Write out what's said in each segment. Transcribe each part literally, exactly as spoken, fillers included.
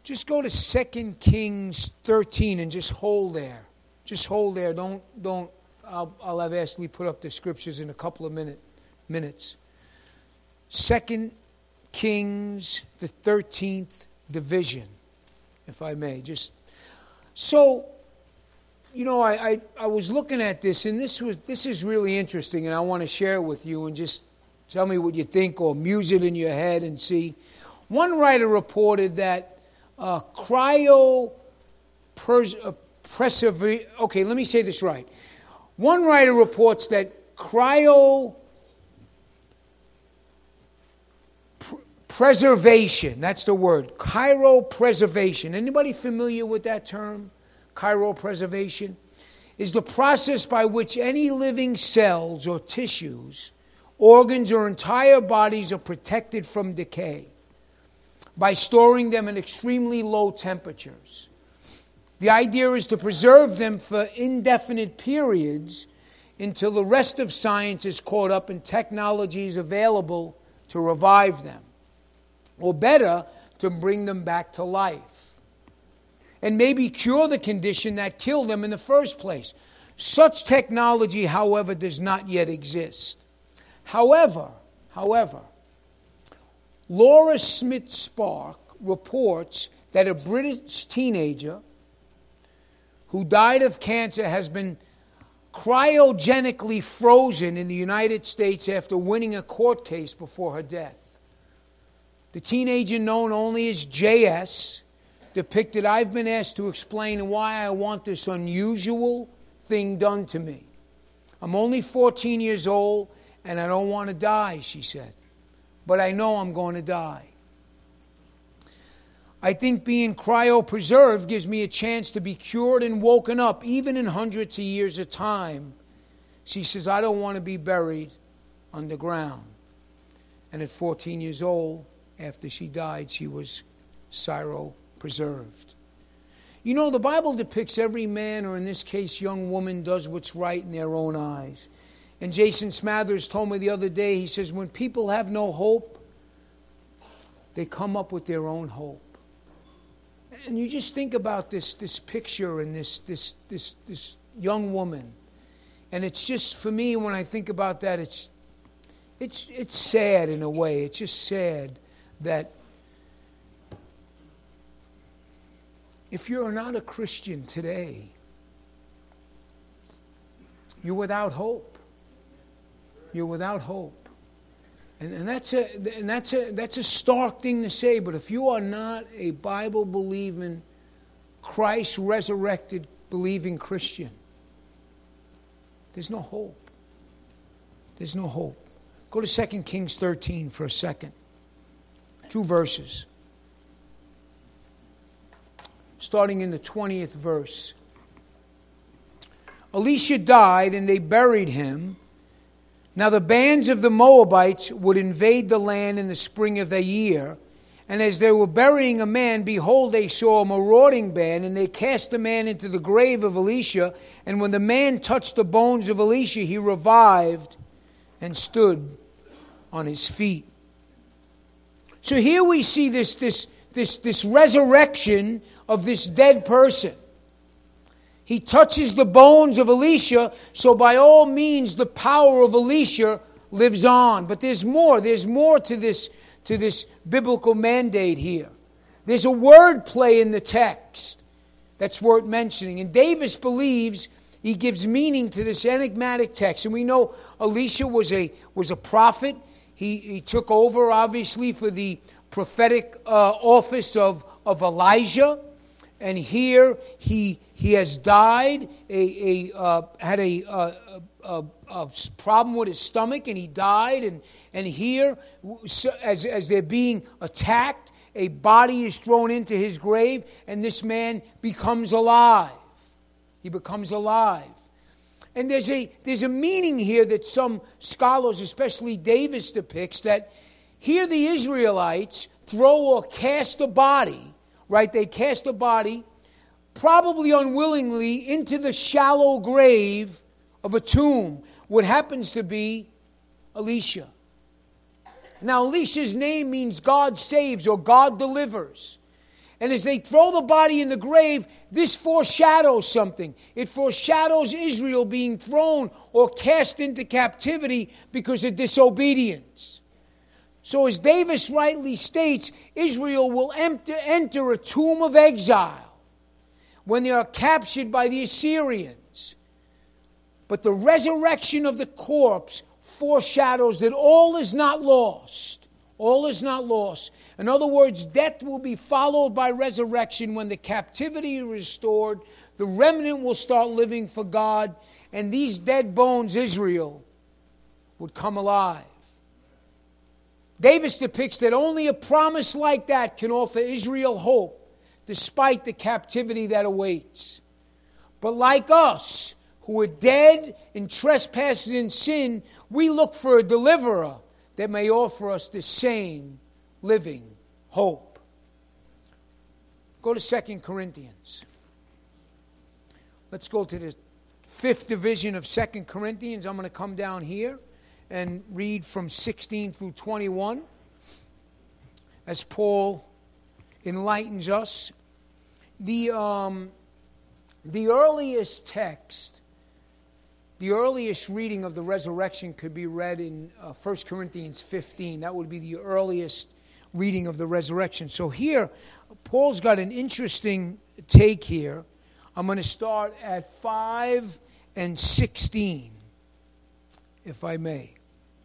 Just go to Second Kings thirteen and just hold there. Just hold there. Don't, don't, I'll, I'll have Ashley put up the scriptures in a couple of minute, minutes. Second Kings, the thirteenth division, if I may. Just so, you know, I, I, I was looking at this, and this was this is really interesting, and I want to share it with you, and just tell me what you think, or muse it in your head and see. One writer reported that uh, cryo pers- uh, preserv- Okay, let me say this right. One writer reports that cryo pr- preservation, that's the word, cryopreservation. Anybody familiar with that term? Cryopreservation is the process by which any living cells or tissues, organs, or entire bodies are protected from decay by storing them at extremely low temperatures. The idea is to preserve them for indefinite periods until the rest of science is caught up and technology is available to revive them, or better, to bring them back to life, and maybe cure the condition that killed them in the first place. Such technology, however, does not yet exist. However, however, Laura Smith Spark reports that a British teenager who died of cancer has been cryogenically frozen in the United States after winning a court case before her death. The teenager, known only as J S, depicted, "I've been asked to explain why I want this unusual thing done to me. I'm only fourteen years old and I don't want to die," she said. "But I know I'm going to die. I think being cryopreserved gives me a chance to be cured and woken up, even in hundreds of years of time." She says, "I don't want to be buried underground." And at fourteen years old, after she died, she was cryopreserved. You know, the Bible depicts every man, or in this case, young woman, does what's right in their own eyes. And Jason Smathers told me the other day, he says, when people have no hope, they come up with their own hope. And you just think about this this picture and this this this this young woman. And it's just, for me, when I think about that, it's it's it's sad in a way. It's just sad that if you're not a Christian today, you're without hope. You're without hope. And, and that's a and that's a that's a stark thing to say, but if you are not a Bible believing, Christ resurrected believing Christian, there's no hope. There's no hope. Go to Second Kings thirteen for a second. Two verses. Starting in the twentieth verse. Elisha died and they buried him. Now the bands of the Moabites would invade the land in the spring of the year. And as they were burying a man, behold, they saw a marauding band, and they cast the man into the grave of Elisha. And when the man touched the bones of Elisha, he revived and stood on his feet. So here we see this, this, this, this resurrection of this dead person. He touches the bones of Elisha, so by all means the power of Elisha lives on. But there's more. There's more to this, to this biblical mandate here. There's a word play in the text that's worth mentioning. And Davis believes he gives meaning to this enigmatic text. And we know Elisha was a, was a prophet. He, he took over, obviously, for the prophetic uh, office of, of Elijah. And here he he has died, a, a, uh, had a, a, a, a problem with his stomach, and he died. And, and here, as, as they're being attacked, a body is thrown into his grave, and this man becomes alive. He becomes alive. And there's a, there's a meaning here that some scholars, especially Davis, depicts, that here the Israelites throw or cast a body, right? They cast a body, probably unwillingly, into the shallow grave of a tomb, what happens to be Elisha. Now, Elisha's name means God saves or God delivers. And as they throw the body in the grave, this foreshadows something. It foreshadows Israel being thrown or cast into captivity because of disobedience. So as Davis rightly states, Israel will enter, enter a tomb of exile when they are captured by the Assyrians. But the resurrection of the corpse foreshadows that all is not lost. All is not lost. In other words, death will be followed by resurrection when the captivity is restored. The remnant will start living for God, and these dead bones, Israel, would come alive. Davis depicts that only a promise like that can offer Israel hope, despite the captivity that awaits. But like us, who are dead in trespasses and sin, we look for a deliverer that may offer us the same living hope. Go to Second Corinthians. Let's go to the fifth division of Second Corinthians. I'm going to come down here and read from sixteen through twenty-one as Paul enlightens us. The, um, the earliest text, the earliest reading of the resurrection could be read in uh, First Corinthians fifteen. That would be the earliest reading of the resurrection. So here, Paul's got an interesting take here. I'm going to start at five and sixteen, if I may.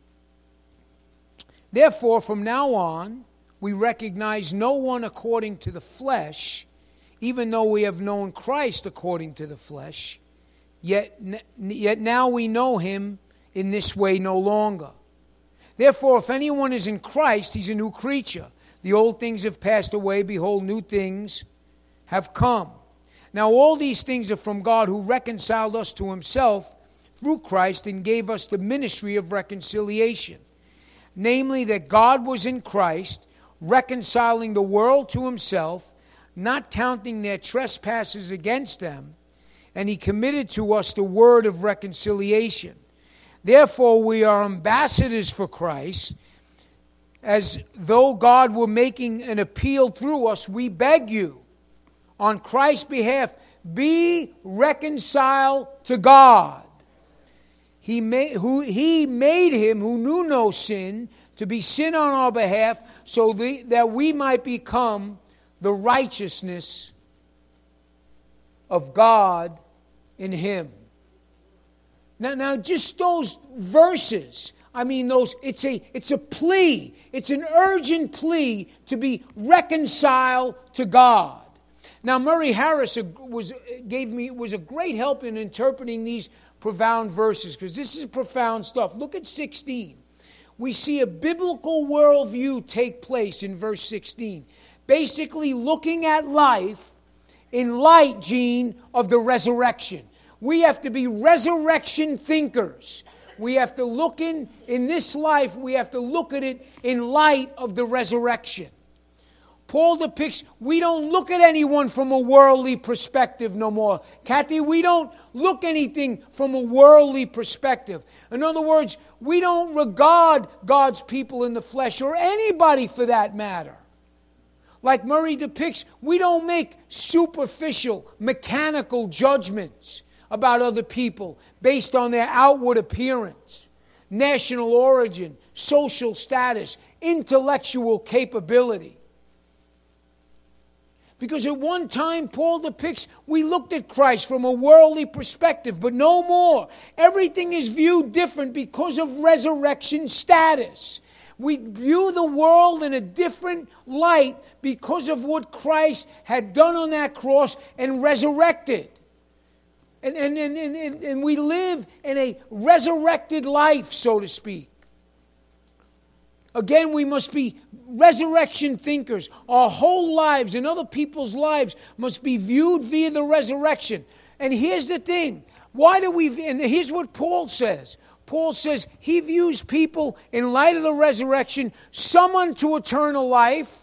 Therefore, from now on, we recognize no one according to the flesh, even though we have known Christ according to the flesh. Yet, yet now we know him in this way no longer. Therefore, if anyone is in Christ, he's a new creature. The old things have passed away. Behold, new things have come. Now all these things are from God, who reconciled us to himself through Christ and gave us the ministry of reconciliation. Namely, that God was in Christ, reconciling the world to himself, not counting their trespasses against them, and he committed to us the word of reconciliation. Therefore, we are ambassadors for Christ. As though God were making an appeal through us, we beg you, on Christ's behalf, be reconciled to God. He made, who, he made him who knew no sin to be sin on our behalf, so the, that we might become the righteousness of God in him. Now, now, just those verses, I mean, those. It's a, it's a plea. It's an urgent plea to be reconciled to God. Now, Murray Harris was gave me was a great help in interpreting these profound verses, because this is profound stuff. Look at sixteen. We see a biblical worldview take place in verse sixteen. Basically looking at life in light, Gene, of the resurrection. We have to be resurrection thinkers. We have to look in, in this life, we have to look at it in light of the resurrection. Paul depicts, we don't look at anyone from a worldly perspective no more. Kathy, we don't look anything from a worldly perspective. In other words, we don't regard God's people in the flesh, or anybody for that matter. Like Murray depicts, we don't make superficial, mechanical judgments about other people based on their outward appearance, national origin, social status, intellectual capability. Because at one time, Paul depicts, we looked at Christ from a worldly perspective, but no more. Everything is viewed different because of resurrection status. We view the world in a different light because of what Christ had done on that cross and resurrected. And, and, and, and, and we live in a resurrected life, so to speak. Again, we must be resurrection thinkers. Our whole lives and other people's lives must be viewed via the resurrection. And here's the thing. Why do we, and here's what Paul says. Paul says he views people in light of the resurrection, some unto eternal life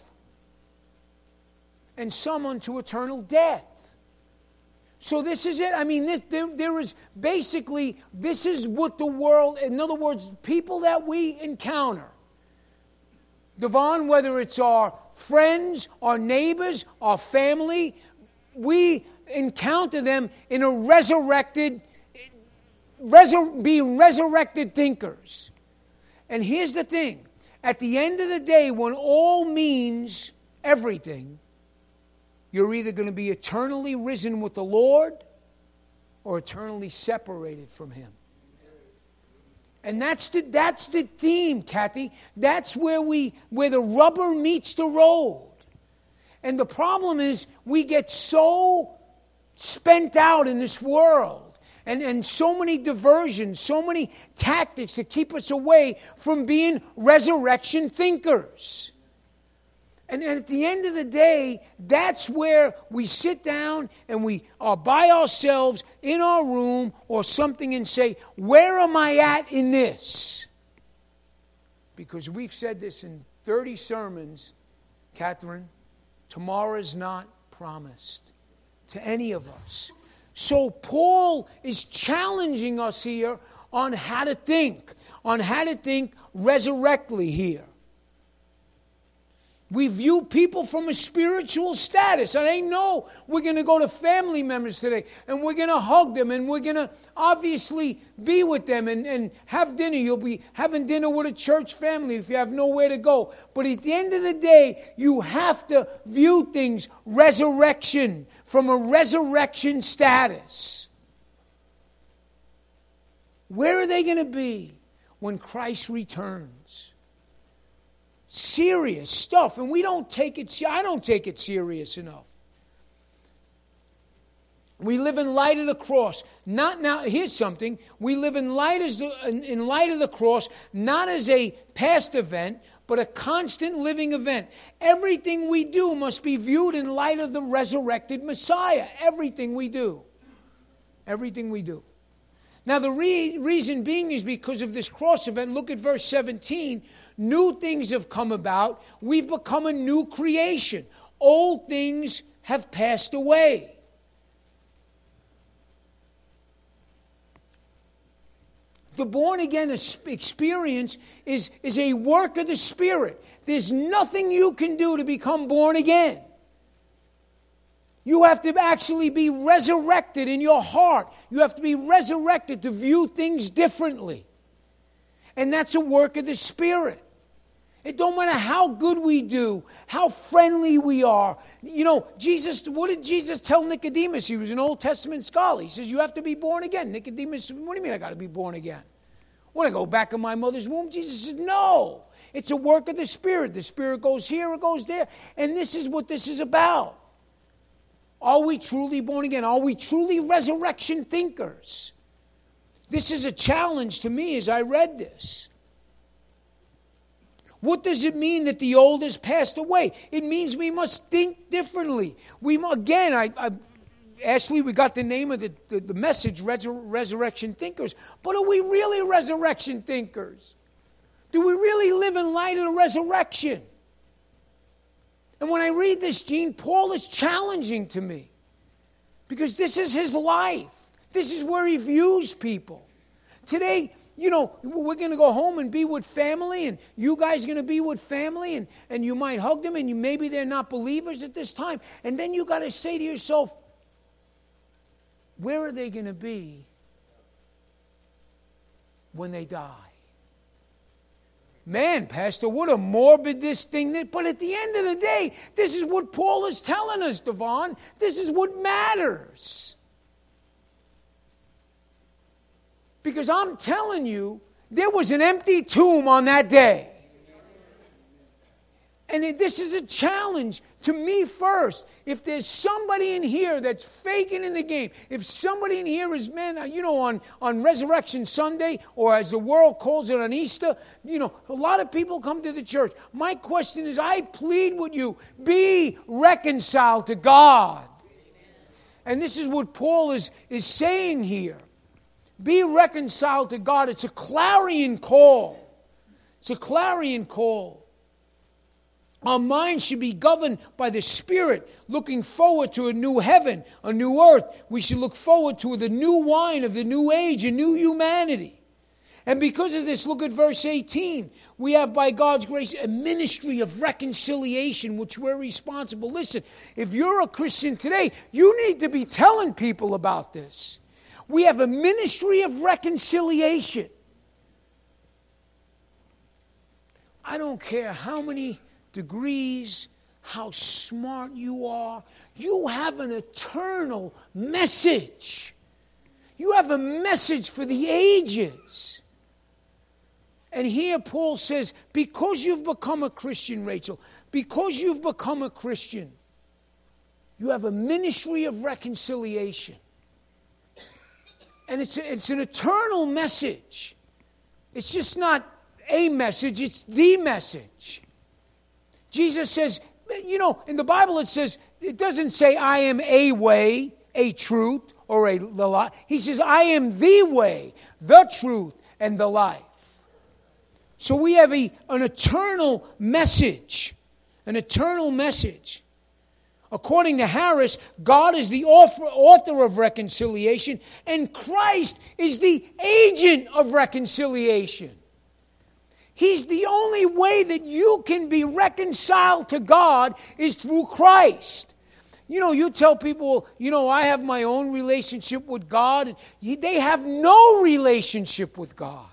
and some unto eternal death. So this is it. I mean, this, there, there is basically, this is what the world, in other words, people that we encounter, Devon, whether it's our friends, our neighbors, our family, we encounter them in a resurrected, resur- being resurrected thinkers. And here's the thing. At the end of the day, when all means everything, you're either going to be eternally risen with the Lord or eternally separated from Him. And that's the that's the theme, Kathy. That's where we where the rubber meets the road. And the problem is we get so spent out in this world, and, and so many diversions, so many tactics that keep us away from being resurrection thinkers. And, and at the end of the day, that's where we sit down and we are by ourselves in our room or something and say, where am I at in this? Because we've said this in thirty sermons, Catherine, tomorrow is not promised to any of us. So Paul is challenging us here on how to think, on how to think resurrectly here. We view people from a spiritual status. And I know we're going to go to family members today and we're going to hug them and we're going to obviously be with them and, and have dinner. You'll be having dinner with a church family if you have nowhere to go. But at the end of the day, you have to view things resurrection, from a resurrection status. Where are they going to be when Christ returns? Serious stuff, and we don't take it. I don't take it serious enough. We live in light of the cross. Not now. Here's something: we live in light as the, in light of the cross, not as a past event, but a constant living event. Everything we do must be viewed in light of the resurrected Messiah. Everything we do, everything we do. Now, the re- reason being is because of this cross event. Look at verse seventeen. New things have come about. We've become a new creation. Old things have passed away. The born-again experience is, is a work of the Spirit. There's nothing you can do to become born again. You have to actually be resurrected in your heart. You have to be resurrected to view things differently. And that's a work of the Spirit. It don't matter how good we do, how friendly we are. You know, Jesus, what did Jesus tell Nicodemus? He was an Old Testament scholar. He says, you have to be born again. Nicodemus, what do you mean I got to be born again? When I go back in my mother's womb? Jesus said, no. It's a work of the Spirit. The Spirit goes here, it goes there. And this is what this is about. Are we truly born again? Are we truly resurrection thinkers? This is a challenge to me as I read this. What does it mean that the old has passed away? It means we must think differently. We again, I, I Ashley, we got the name of the, the, the message, Resur- Resurrection Thinkers. But are we really resurrection thinkers? Do we really live in light of the resurrection? And when I read this, Gene, Paul is challenging to me. Because this is his life. This is where he views people. Today, you know, we're going to go home and be with family, and you guys are going to be with family, and, and you might hug them, and you maybe they're not believers at this time. And then you got to say to yourself, where are they going to be when they die? Man, Pastor, what a morbid this thing is. But at the end of the day, this is what Paul is telling us, Devon. This is what matters. Because I'm telling you, there was an empty tomb on that day. And it, this is a challenge to me first. If there's somebody in here that's faking in the game, if somebody in here is, man, you know, on, on Resurrection Sunday, or as the world calls it on Easter, you know, a lot of people come to the church. My question is, I plead with you, be reconciled to God. And this is what Paul is, is saying here. Be reconciled to God. It's a clarion call. It's a clarion call. Our mind should be governed by the Spirit, looking forward to a new heaven, a new earth. We should look forward to the new wine of the new age, a new humanity. And because of this, look at verse eighteen. We have, by God's grace, a ministry of reconciliation, which we're responsible. Listen, if you're a Christian today, you need to be telling people about this. We have a ministry of reconciliation. I don't care how many degrees, how smart you are, you have an eternal message. You have a message for the ages. And here Paul says, because you've become a Christian, Rachel, because you've become a Christian, you have a ministry of reconciliation. And it's, a, it's an eternal message. It's just not a message, it's the message. Jesus says, you know, in the Bible it says, it doesn't say I am a way, a truth, or a the life. He says, I am the way, the truth, and the life. So we have a, an eternal message, an eternal message. According to Harris, God is the author of reconciliation, and Christ is the agent of reconciliation. He's the only way that you can be reconciled to God is through Christ. You know, you tell people, you know, I have my own relationship with God. They have no relationship with God.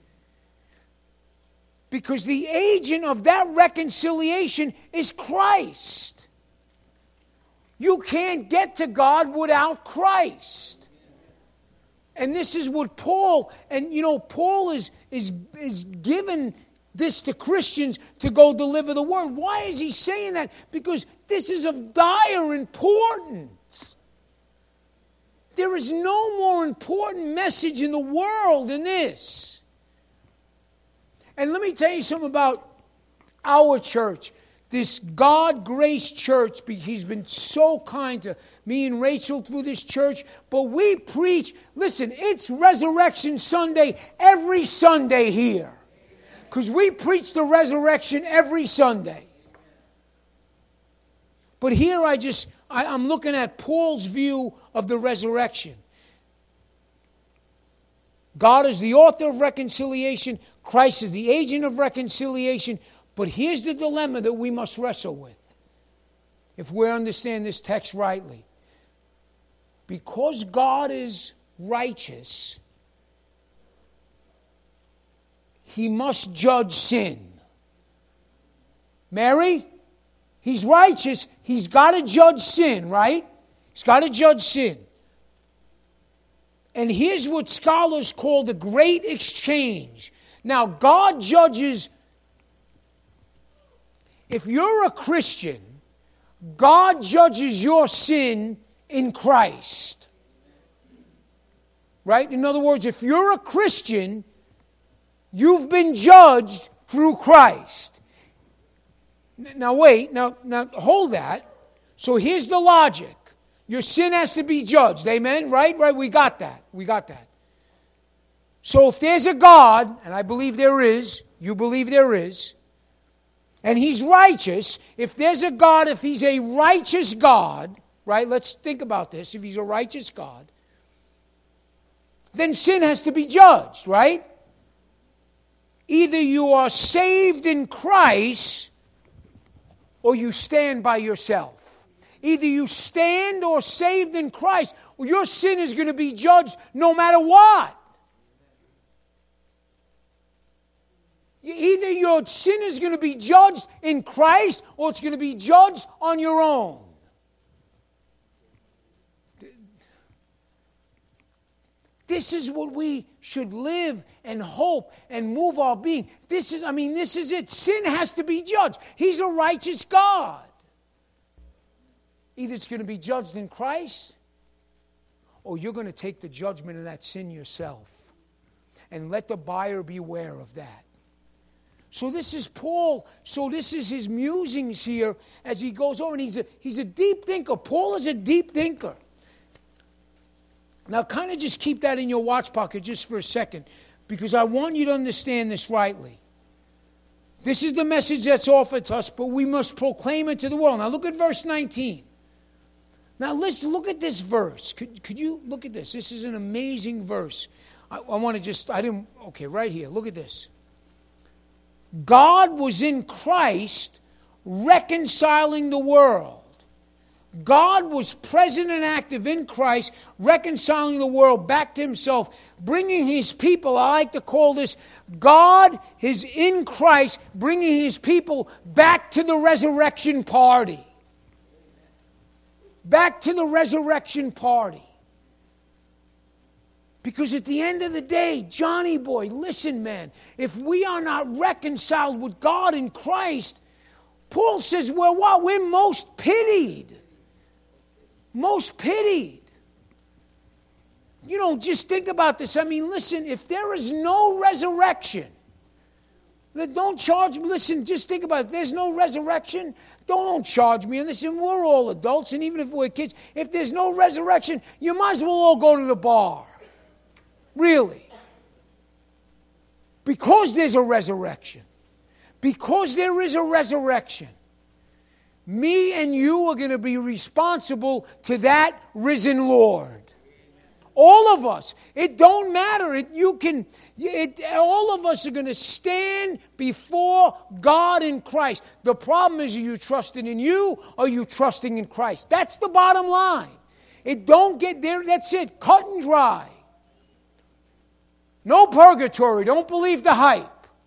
Because the agent of that reconciliation is Christ. You can't get to God without Christ. And this is what Paul, and you know, Paul is, is, is given this to Christians to go deliver the word. Why is he saying that? Because this is of dire importance. There is no more important message in the world than this. And let me tell you something about our church. This God Grace Church, he's been so kind to me and Rachel through this church. But we preach, listen, it's Resurrection Sunday every Sunday here. Because we preach the resurrection every Sunday. But here I just, I, I'm looking at Paul's view of the resurrection. God is the author of reconciliation. Christ is the agent of reconciliation. But here's the dilemma that we must wrestle with, if we understand this text rightly. Because God is righteous, He must judge sin. Mary, He's righteous. He's got to judge sin, right? He's got to judge sin. And here's what scholars call the great exchange. Now, God judges. If you're a Christian, God judges your sin in Christ. Right? In other words, if you're a Christian, you've been judged through Christ. Now wait, now, now hold that. So here's the logic. Your sin has to be judged. Amen? Right? Right? We got that. We got that. So if there's a God, and I believe there is, you believe there is, and He's righteous, if there's a God, if He's a righteous God, right? Let's think about this. If He's a righteous God, then sin has to be judged, right? Either you are saved in Christ or you stand by yourself. Either you stand or saved in Christ, or your sin is going to be judged no matter what. Either your sin is going to be judged in Christ or it's going to be judged on your own. This is what we should live and hope and move our being. This is, I mean, this is it. Sin has to be judged. He's a righteous God. Either it's going to be judged in Christ or you're going to take the judgment of that sin yourself. And let the buyer beware of that. So this is Paul. So this is his musings here as he goes over. And he's a, he's a deep thinker. Paul is a deep thinker. Now kind of just keep that in your watch pocket just for a second, because I want you to understand this rightly. This is the message that's offered to us, but we must proclaim it to the world. Now look at verse nineteen. Now let's look at this verse. Could, could you look at this? This is an amazing verse. I, I want to just, I didn't, okay, right here, look at this. God was in Christ reconciling the world. God was present and active in Christ, reconciling the world back to himself, bringing his people, I like to call this, God is in Christ, bringing his people back to the resurrection party. Back to the resurrection party. Because at the end of the day, Johnny boy, listen, man, if we are not reconciled with God in Christ, Paul says, well, what? We're most pitied. Most pitied. You know, just think about this. I mean, listen, if there is no resurrection, don't charge me. Listen, just think about it. If there's no resurrection, don't, don't charge me. And listen, we're all adults, and even if we're kids, if there's no resurrection, you might as well all go to the bar. Really. Because there's a resurrection. Because there is a resurrection. Me and you are going to be responsible to that risen Lord. All of us. It don't matter. It, you can. It, all of us are going to stand before God in Christ. The problem is, are you trusting in you or are you trusting in Christ? That's the bottom line. It don't get there. That's it. Cut and dry. No purgatory. Don't believe the hype.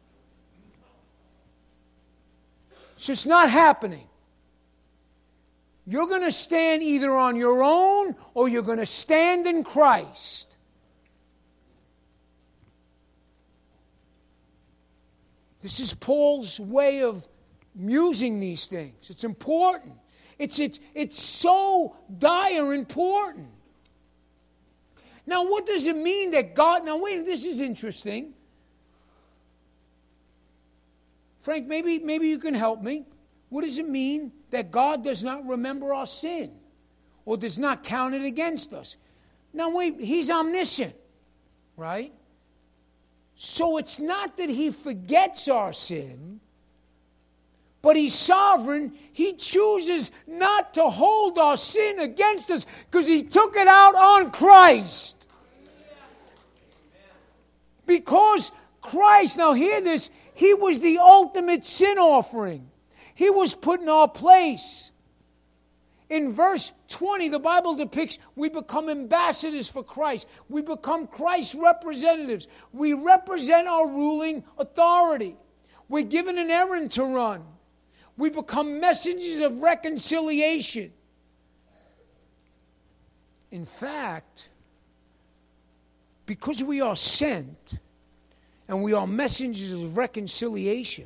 It's just not happening. You're going to stand either on your own or you're going to stand in Christ. This is Paul's way of musing these things. It's important. It's, it's, it's so dire important. Now, what does it mean that God... Now, wait, this is interesting. Frank, maybe, maybe you can help me. What does it mean that God does not remember our sin or does not count it against us? Now, wait, he's omniscient, right? So it's not that he forgets our sin, but he's sovereign. He chooses not to hold our sin against us because he took it out on Christ. Because Christ, now hear this, he was the ultimate sin offering. He was put in our place. In verse twenty, the Bible depicts we become ambassadors for Christ. We become Christ's representatives. We represent our ruling authority. We're given an errand to run. We become messengers of reconciliation. In fact, because we are sent and we are messengers of reconciliation,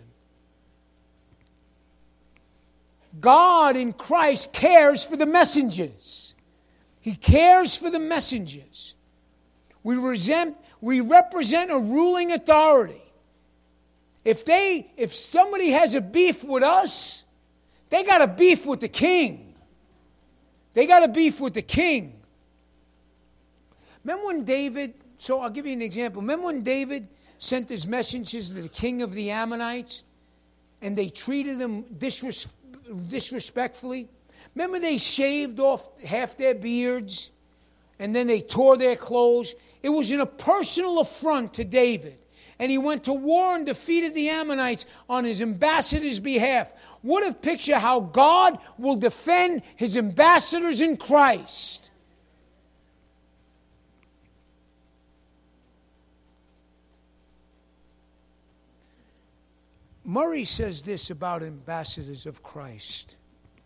God in Christ cares for the messengers. He cares for the messengers. We resent, we represent a ruling authority. If they, if somebody has a beef with us, they got a beef with the king. They got a beef with the king. Remember when David, so I'll give you an example. Remember when David sent his messengers to the king of the Ammonites and they treated him disres- disrespectfully? Remember they shaved off half their beards and then they tore their clothes? It was in a personal affront to David. And he went to war and defeated the Ammonites on his ambassador's behalf. What a picture how God will defend his ambassadors in Christ. Murray says this about ambassadors of Christ.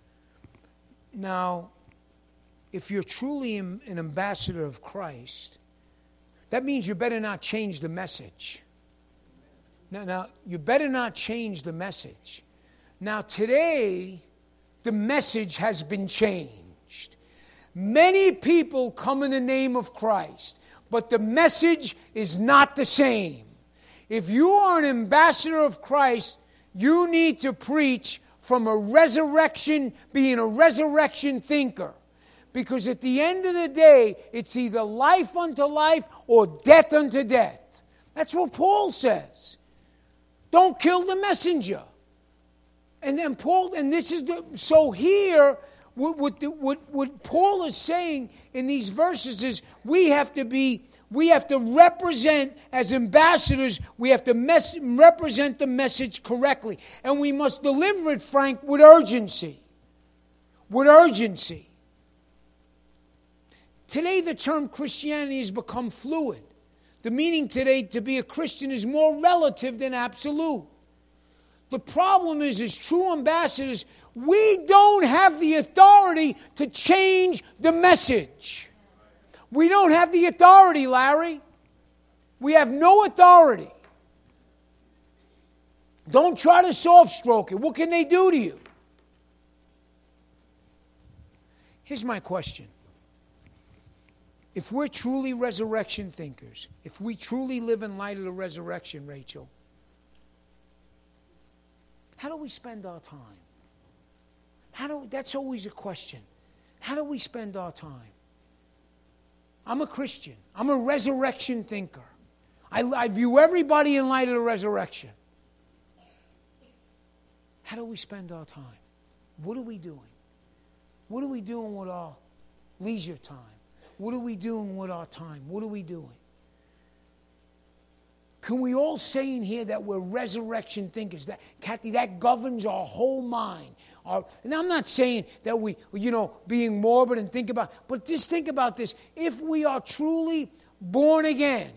Now, if you're truly an ambassador of Christ, that means you better not change the message. Now, now, you better not change the message. Now, today, the message has been changed. Many people come in the name of Christ, but the message is not the same. If you are an ambassador of Christ, you need to preach from a resurrection, being a resurrection thinker. Because at the end of the day, it's either life unto life or death unto death. That's what Paul says. Don't kill the messenger. And then Paul, and this is the, so here, what, what, what, what Paul is saying in these verses is we have to be, we have to represent, as ambassadors, we have to mes- represent the message correctly. And we must deliver it, Frank, with urgency. With urgency. Today, the term Christianity has become fluid. The meaning today to be a Christian is more relative than absolute. The problem is, as true ambassadors, we don't have the authority to change the message. We don't have the authority, Larry. We have no authority. Don't try to soft stroke it. What can they do to you? Here's my question. If we're truly resurrection thinkers, if we truly live in light of the resurrection, Rachel, how do we spend our time? How do, that's always a question. How do we spend our time? I'm a Christian. I'm a resurrection thinker. I, I view everybody in light of the resurrection. How do we spend our time? What are we doing? What are we doing with our leisure time? What are we doing with our time? What are we doing? Can we all say in here that we're resurrection thinkers? That, Kathy, that governs our whole mind. Our, and I'm not saying that we, you know, being morbid and think about, but just think about this. If we are truly born again,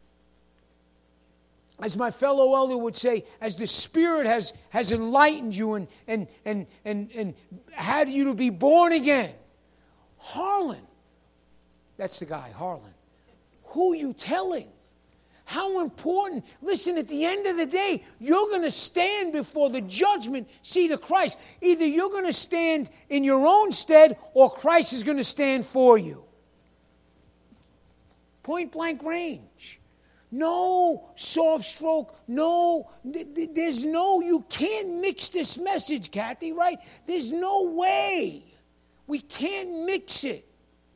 as my fellow elder would say, as the Spirit has, has enlightened you and, and, and, and, and had you to be born again, Harlan, that's the guy, Harlan, who are you telling? How important. Listen, at the end of the day, you're going to stand before the judgment seat of Christ. Either you're going to stand in your own stead or Christ is going to stand for you. Point blank range. No soft stroke. No, th- th- there's no, you can't mix this message, Kathy, right? There's no way. We can't mix it.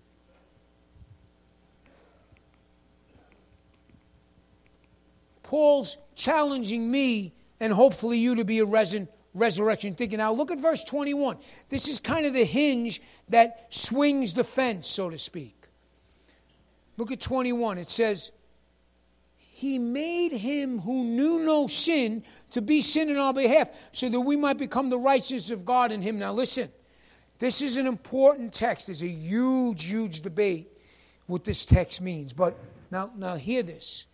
Paul's challenging me and hopefully you to be a res- resurrection thinker. Now look at verse twenty-one. This is kind of the hinge that swings the fence, so to speak. Look at twenty-one. It says, He made him who knew no sin to be sin in our behalf so that we might become the righteousness of God in him. Now listen, this is an important text. There's a huge, huge debate what this text means. But now, now hear this.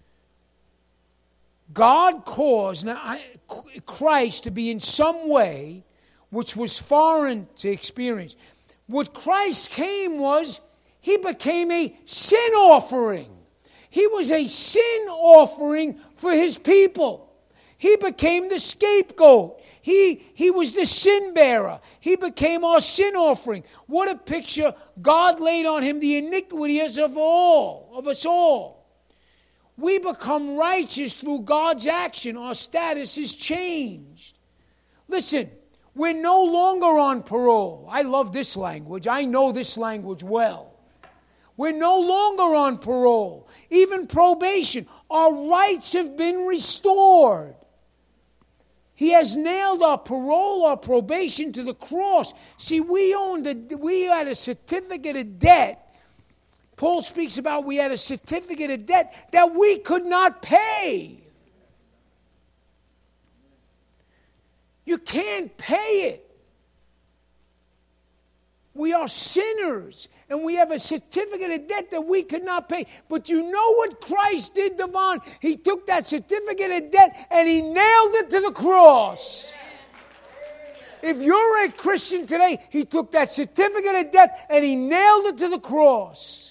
God caused now, I, Christ to be in some way which was foreign to experience. What Christ came was, he became a sin offering. He was a sin offering for his people. He became the scapegoat. He, he was the sin bearer. He became our sin offering. What a picture. God laid on him the iniquities of all, of us all. We become righteous through God's action. Our status is changed. Listen, we're no longer on parole. I love this language. I know this language well. We're no longer on parole. Even probation. Our rights have been restored. He has nailed our parole, our probation to the cross. See, we owned a, we had a certificate of debt. Paul speaks about we had a certificate of debt that we could not pay. You can't pay it. We are sinners, and we have a certificate of debt that we could not pay. But you know what Christ did, Devon? He took that certificate of debt and he nailed it to the cross. If you're a Christian today, he took that certificate of debt and he nailed it to the cross.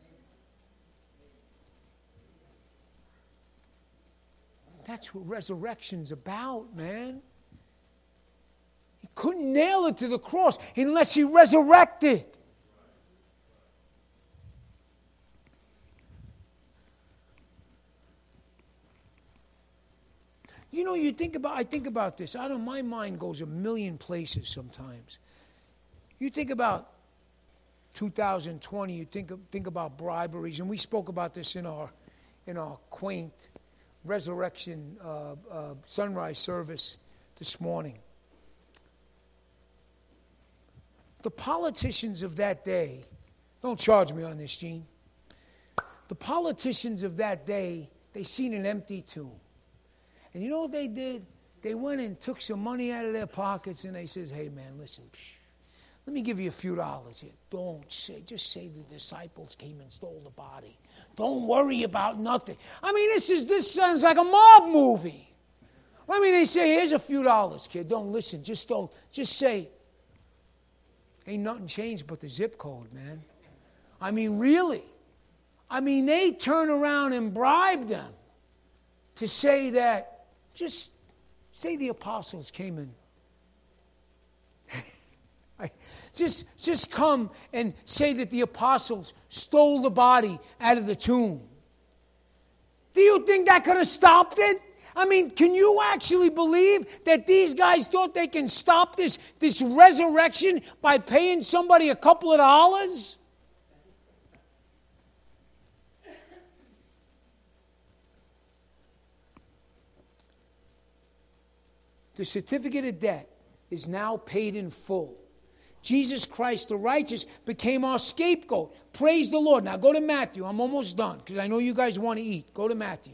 That's what resurrection's about, man. He couldn't nail it to the cross unless he resurrected. You know, you think about, I think about this. I don't, my mind goes a million places sometimes. You think about two thousand twenty, you think, think about briberies, and we spoke about this in our, in our quaint resurrection uh, uh, sunrise service this morning. The politicians of that day, don't charge me on this, Gene. The politicians of that day, they seen an empty tomb. And you know what they did? They went and took some money out of their pockets and they says, hey man, listen, psh, let me give you a few dollars here. Don't say, just say the disciples came and stole the body. Don't worry about nothing. I mean, this is this sounds like a mob movie. I mean, they say, here's a few dollars, kid. Don't listen. Just don't, just say, ain't nothing changed but the zip code, man. I mean, really. I mean, they turn around and bribe them to say that, just say the apostles came in. I, just, just come and say that the apostles stole the body out of the tomb. Do you think that could have stopped it? I mean, can you actually believe that these guys thought they can stop this, this resurrection by paying somebody a couple of dollars? The certificate of debt is now paid in full. Jesus Christ, the righteous, became our scapegoat. Praise the Lord. Now go to Matthew. I'm almost done because I know you guys want to eat. Go to Matthew.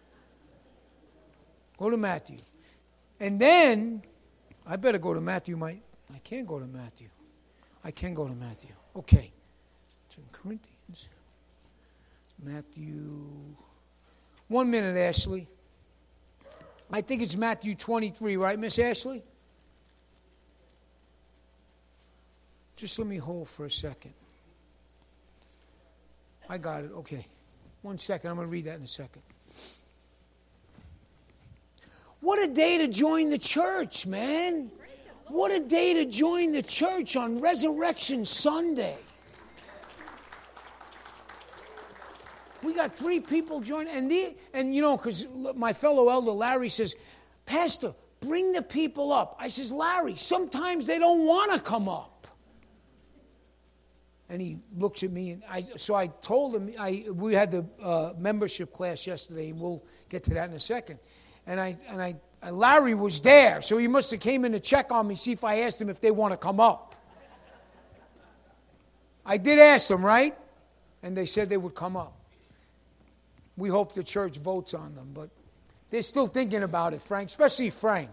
Go to Matthew. And then, I better go to Matthew. My, I can't go to Matthew. I can go to Matthew. Okay. It's in Corinthians. Matthew. One minute, Ashley. I think it's Matthew twenty-three, right, Miss Ashley? Just let me hold for a second. I got it. Okay. One second. I'm going to read that in a second. What a day to join the church, man. What a day to join the church on Resurrection Sunday. We got three people joining. And, the, and you know, because my fellow elder, Larry, says, Pastor, bring the people up. I says, Larry, sometimes they don't want to come up. And he looks at me, and I, so I told him, I, we had the uh, membership class yesterday, and we'll get to that in a second. And I and I, and Larry was there, so he must have came in to check on me, see if I asked him if they want to come up. I did ask them, right? And they said they would come up. We hope the church votes on them, but they're still thinking about it, Frank, especially Frank.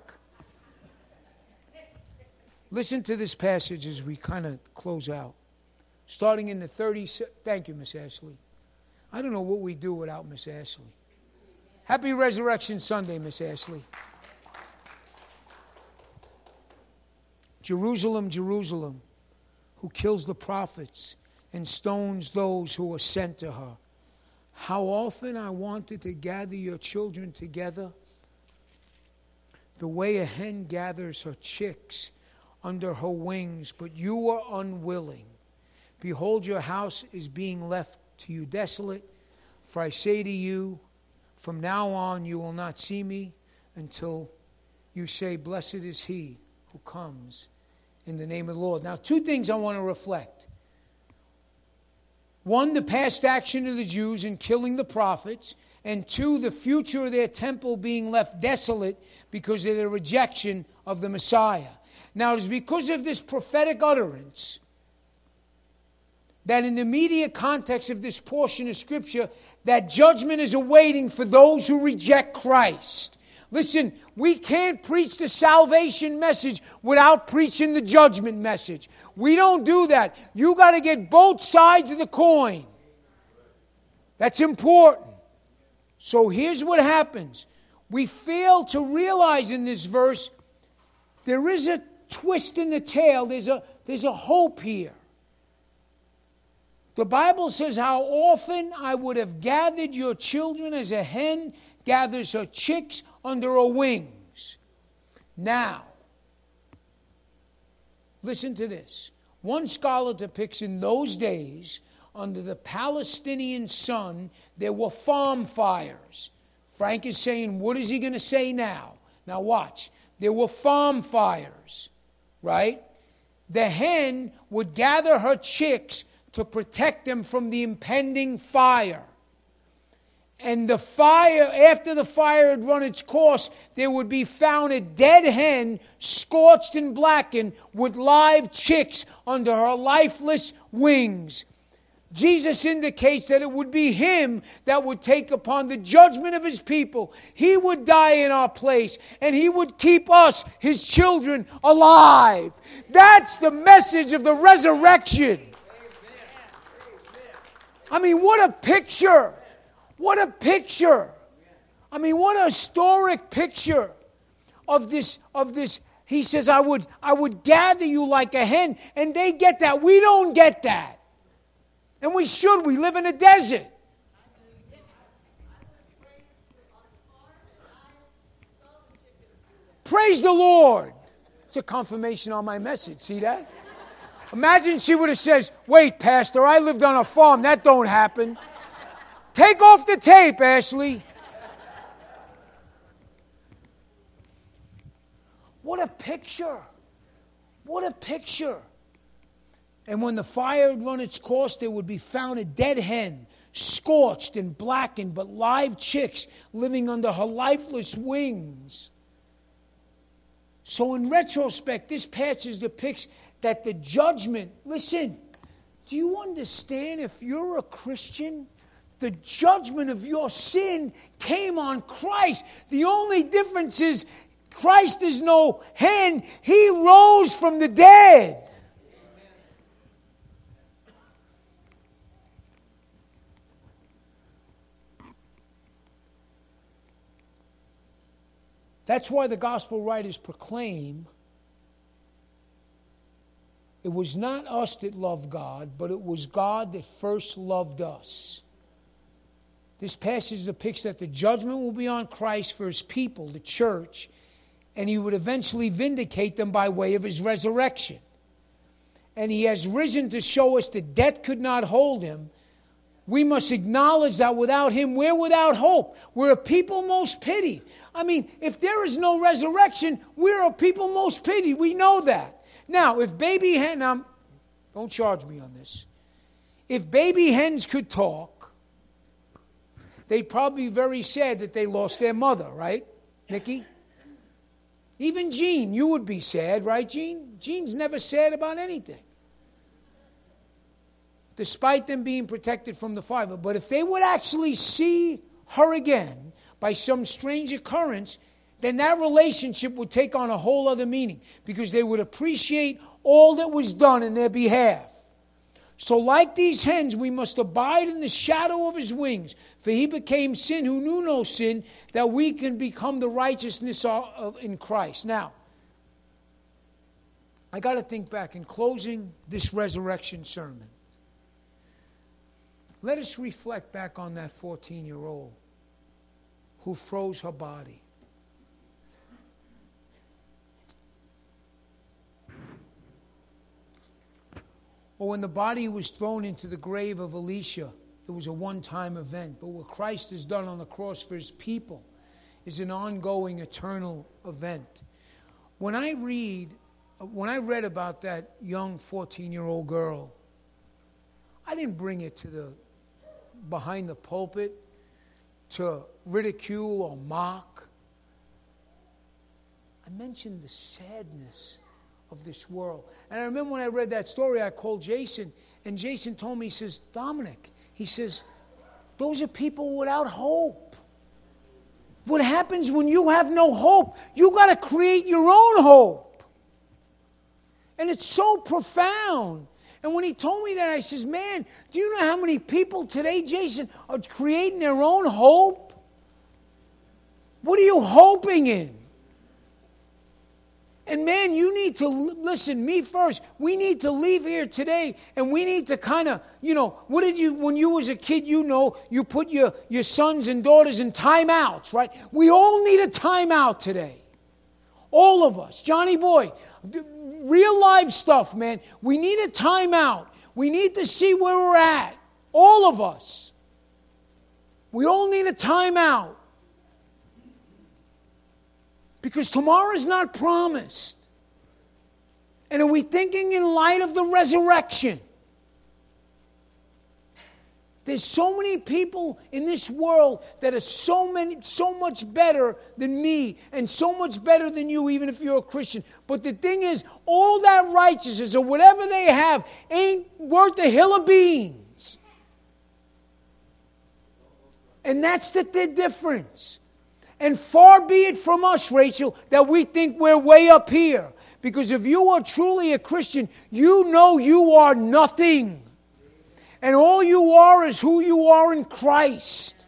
Listen to this passage as we kind of close out. Starting in the thirties. Thank you, Miss Ashley. I don't know what we do without Miss Ashley. Happy Resurrection Sunday, Miss Ashley. Jerusalem, Jerusalem, who kills the prophets and stones those who are sent to her. How often I wanted to gather your children together, the way a hen gathers her chicks under her wings, but you were unwilling. Behold, your house is being left to you desolate. For I say to you, from now on you will not see me until you say, blessed is he who comes in the name of the Lord. Now, two things I want to reflect. One, the past action of the Jews in killing the prophets. And two, the future of their temple being left desolate because of their rejection of the Messiah. Now, it is because of this prophetic utterance that in the immediate context of this portion of Scripture, that judgment is awaiting for those who reject Christ. Listen, we can't preach the salvation message without preaching the judgment message. We don't do that. You got to get both sides of the coin. That's important. So here's what happens. We fail to realize in this verse, there is a twist in the tale. There's a, there's a hope here. The Bible says, how often I would have gathered your children as a hen gathers her chicks under her wings. Now, listen to this. One scholar depicts in those days, under the Palestinian sun, there were farm fires. Frank is saying, what is he going to say now? Now watch. There were farm fires, right? The hen would gather her chicks to protect them from the impending fire. And the fire, after the fire had run its course, there would be found a dead hen, scorched and blackened, with live chicks under her lifeless wings. Jesus indicates that it would be him that would take upon the judgment of his people. He would die in our place, and he would keep us, his children, alive. That's the message of the resurrection. I mean, what a picture. What a picture. I mean, what a historic picture of this, of this. He says, I would, I would gather you like a hen, and they get that. We don't get that. And we should. We live in a desert. Praise the Lord. It's a confirmation on my message. See that? Imagine she would have said, wait, Pastor, I lived on a farm. That don't happen. Take off the tape, Ashley. What a picture. What a picture. And when the fire had run its course, there would be found a dead hen, scorched and blackened, but live chicks living under her lifeless wings. So in retrospect, this passage depicts that the judgment, listen, do you understand if you're a Christian, the judgment of your sin came on Christ. The only difference is Christ is no hen. He rose from the dead. That's why the gospel writers proclaim it was not us that loved God, but it was God that first loved us. This passage depicts that the judgment will be on Christ for his people, the church, and he would eventually vindicate them by way of his resurrection. And he has risen to show us that death could not hold him. We must acknowledge that without him, we're without hope. We're a people most pitied. I mean, if there is no resurrection, we're a people most pitied. We know that. Now, if baby hen, now, don't charge me on this. If baby hens could talk, they'd probably be very sad that they lost their mother, right, Nikki? Even Jean, you would be sad, right, Jean? Jean's never sad about anything, despite them being protected from the fire. But if they would actually see her again by some strange occurrence, then that relationship would take on a whole other meaning, because they would appreciate all that was done in their behalf. So like these hens, we must abide in the shadow of his wings, for he became sin who knew no sin, that we can become the righteousness of, in Christ. Now, I got to think back in closing this resurrection sermon. Let us reflect back on that fourteen-year-old who froze her body. Or when the body was thrown into the grave of Elisha, it was a one-time event. But what Christ has done on the cross for his people is an ongoing, eternal event. When I read, when I read about that young fourteen-year-old girl, I didn't bring it to the behind the pulpit to ridicule or mock. I mentioned the sadness of this world. And I remember when I read that story, I called Jason, and Jason told me, he says, Dominic, he says, those are people without hope. What happens when you have no hope? You got to create your own hope. And it's so profound. And when he told me that, I says, man, do you know how many people today, Jason, are creating their own hope? What are you hoping in? And man, you need to, listen, me first, we need to leave here today, and we need to kind of, you know, what did you, when you was a kid, you know, you put your, your sons and daughters in timeouts, right? We all need a timeout today. All of us. Johnny Boy, real life stuff, man. We need a timeout. We need to see where we're at. All of us. We all need a timeout. Because tomorrow is not promised. And are we thinking in light of the resurrection? There's so many people in this world that are so many, so much better than me and so much better than you, even if you're a Christian. But the thing is, all that righteousness or whatever they have ain't worth a hill of beans. And that's the, the difference. And far be it from us, Rachel, that we think we're way up here. Because if you are truly a Christian, you know you are nothing. And all you are is who you are in Christ.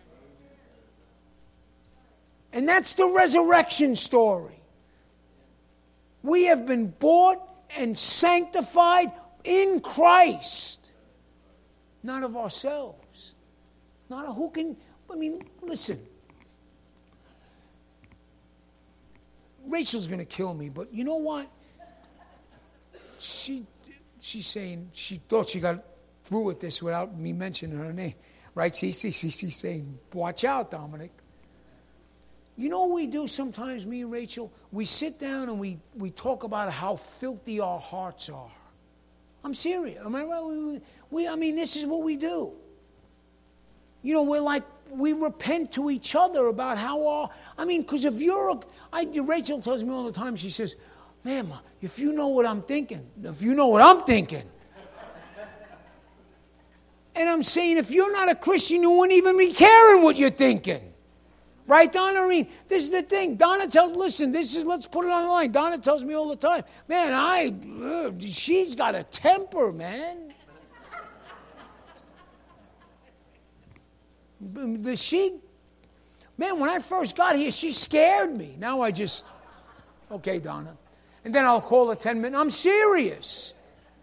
And that's the resurrection story. We have been bought and sanctified in Christ. Not of ourselves. Not of who can, I mean, listen. Rachel's going to kill me, but you know what? She, she's saying, she thought she got through with this without me mentioning her name. Right? She, she, she, she's saying, watch out, Dominic. You know what we do sometimes, me and Rachel? We sit down and we, we talk about how filthy our hearts are. I'm serious. Am I right? We, we, I mean, this is what we do. You know, we're like, we repent to each other about how our, I mean, because if you're, a, I, Rachel tells me all the time, she says, man, if you know what I'm thinking, if you know what I'm thinking. And I'm saying, if you're not a Christian, you wouldn't even be caring what you're thinking. Right, Donna? I mean, this is the thing. Donna tells, listen, this is, let's put it on the line. Donna tells me all the time, man, I, uh, she's got a temper, man. The she, man, when I first got here, she scared me. Now I just, okay, Donna. And then I'll call her ten minutes. I'm serious.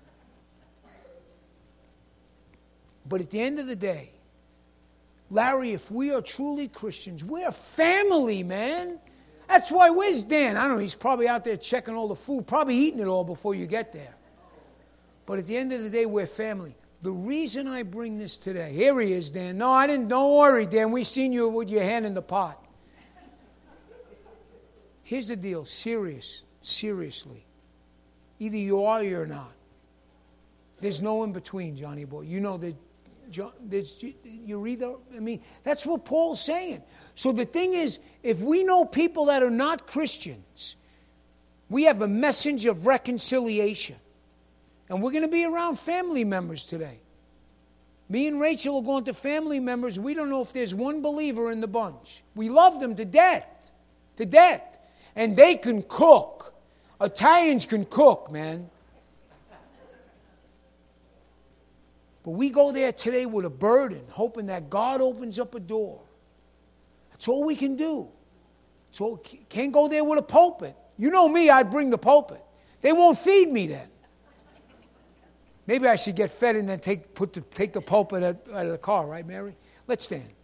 But at the end of the day, Larry, if we are truly Christians, we're family, man. That's why, where's Dan? I don't know, he's probably out there checking all the food, probably eating it all before you get there. But at the end of the day, we're family. The reason I bring this today, here he is, Dan. No, I didn't, don't worry, Dan, we seen you with your hand in the pot. Here's the deal, serious, seriously. Either you are or you're not. There's no in between, Johnny boy. You know that you're either, I mean, that's what Paul's saying. So the thing is, if we know people that are not Christians, we have a message of reconciliation. And we're going to be around family members today. Me and Rachel are going to family members. We don't know if there's one believer in the bunch. We love them to death. To death. And they can cook. Italians can cook, man. But we go there today with a burden, hoping that God opens up a door. That's all we can do. So can't go there with a pulpit. You know me, I'd bring the pulpit. They won't feed me then. Maybe I should get fed and then take put the, take the pulpit out of the car, right, Mary? Let's stand.